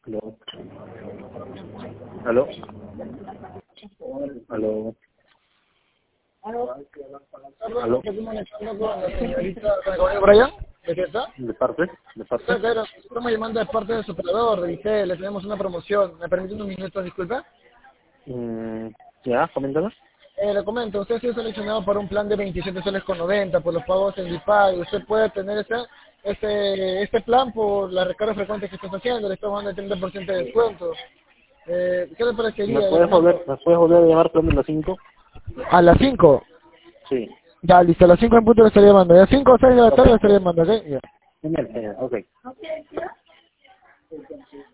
Aló. Aló. Aló. Aló. Brian, ¿de qué está? ¿De parte? ¿De parte? Estamos llamando de parte de su operador, de ICE, le tenemos una promoción. ¿Me permite unos minutos, disculpe? Ya, coméntame. Le comento, usted ha sido seleccionado para un plan de 27 soles con 90 por los pagos en Dipay. Usted puede tener este plan por las recargas frecuentes que estás haciendo, le estamos dando el 30% de descuento. ¿Qué le parecería? ¿Me puedes volver a llamar plan de las 5? A las 5. Sí. Ya, listo, a las 5 en punto le estaría llamando. Ya 5 o 6 de la tarde le estaría llamando, ¿ok? Ya. Genial, genial, ok.